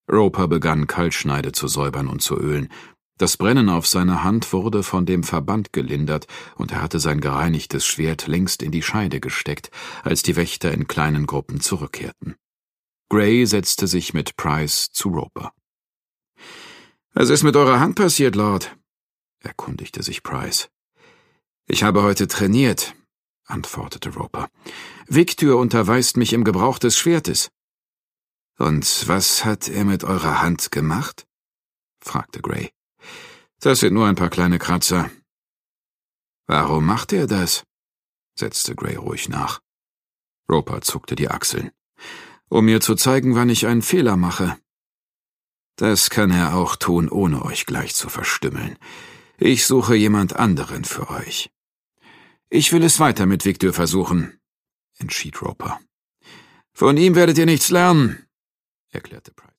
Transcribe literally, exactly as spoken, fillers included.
Roper begann, Kaltschneide zu säubern und zu ölen. Das Brennen auf seiner Hand wurde von dem Verband gelindert, und er hatte sein gereinigtes Schwert längst in die Scheide gesteckt, als die Wächter in kleinen Gruppen zurückkehrten. Gray setzte sich mit Price zu Roper. »Was ist mit eurer Hand passiert, Lord?« erkundigte sich Price. »Ich habe heute trainiert«, antwortete Roper. »Victor unterweist mich im Gebrauch des Schwertes.« »Und was hat er mit eurer Hand gemacht?« fragte Gray. »Das sind nur ein paar kleine Kratzer.« »Warum macht er das?« setzte Gray ruhig nach. Roper zuckte die Achseln. »Um mir zu zeigen, wann ich einen Fehler mache.« »Das kann er auch tun, ohne euch gleich zu verstümmeln. Ich suche jemand anderen für euch.« »Ich will es weiter mit Victor versuchen«, entschied Roper. »Von ihm werdet ihr nichts lernen«, erklärte Price.